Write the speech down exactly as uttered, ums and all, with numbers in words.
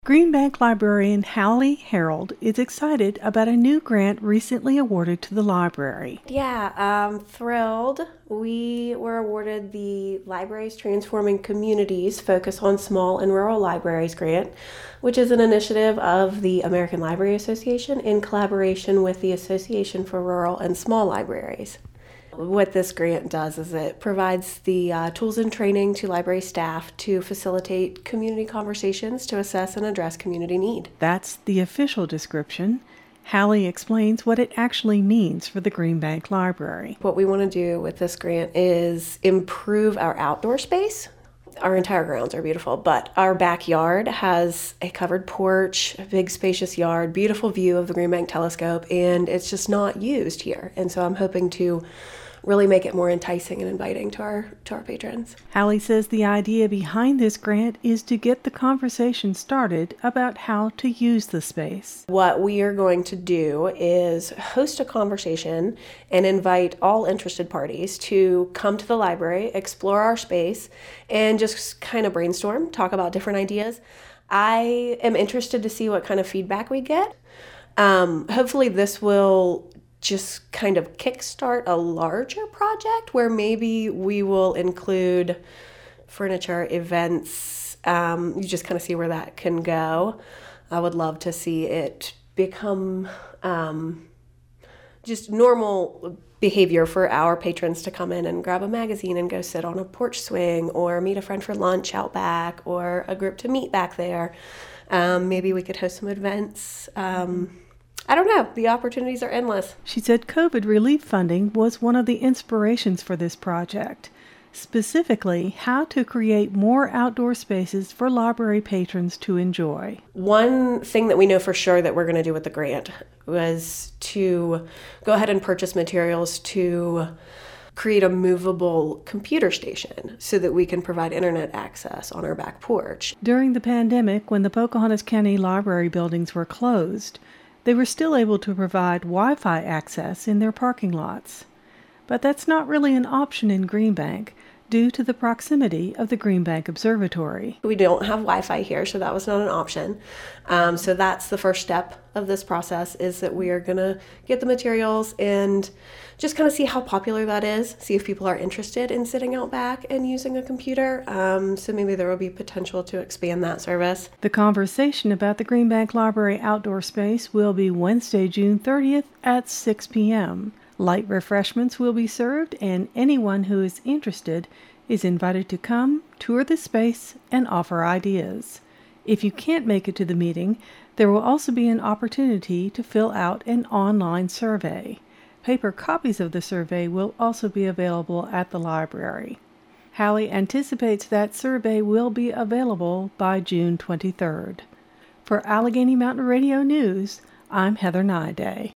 Greenbank librarian Hallie Harold is excited about a new grant recently awarded to the library. Yeah, I'm thrilled. We were awarded the Libraries Transforming Communities Focus on Small and Rural Libraries grant, which is an initiative of the American Library Association in collaboration with the Association for Rural and Small Libraries. What this grant does is it provides the uh, tools and training to library staff to facilitate community conversations to assess and address community need. That's the official description. Hallie explains what it actually means for the Greenbank Library. What we want to do with this grant is improve our outdoor space. Our entire grounds are beautiful, but our backyard has a covered porch, a big spacious yard, beautiful view of the Greenbank Telescope, and it's just not used here. And so I'm hoping to really make it more enticing and inviting to our to our patrons. Hallie says the idea behind this grant is to get the conversation started about how to use the space. What we are going to do is host a conversation and invite all interested parties to come to the library, explore our space, and just kind of brainstorm, talk about different ideas. I am interested to see what kind of feedback we get. Um, hopefully this will just kind of kickstart a larger project where maybe we will include furniture, events. Um, you just kind of see where that can go. I would love to see it become um, just normal behavior for our patrons to come in and grab a magazine and go sit on a porch swing or meet a friend for lunch out back or a group to meet back there. Um, maybe we could host some events. Um, I don't know. The opportunities are endless. She said COVID relief funding was one of the inspirations for this project, specifically how to create more outdoor spaces for library patrons to enjoy. One thing that we know for sure that we're going to do with the grant was to go ahead and purchase materials to create a movable computer station so that we can provide internet access on our back porch. During the pandemic, when the Pocahontas County Library buildings were closed, they were still able to provide Wi-Fi access in their parking lots. But that's not really an option in Greenbank due to the proximity of the Greenbank Observatory. We don't have Wi-Fi here, so that was not an option. Um, so that's the first step of this process, is that we are going to get the materials and just kind of see how popular that is, see if people are interested in sitting out back and using a computer. Um, so maybe there will be potential to expand that service. The conversation about the Greenbank Library outdoor space will be Wednesday, June thirtieth at six p.m. Light refreshments will be served, and anyone who is interested is invited to come, tour the space, and offer ideas. If you can't make it to the meeting, there will also be an opportunity to fill out an online survey. Paper copies of the survey will also be available at the library. Hallie anticipates that survey will be available by June twenty-third. For Allegheny Mountain Radio News, I'm Heather Nyday.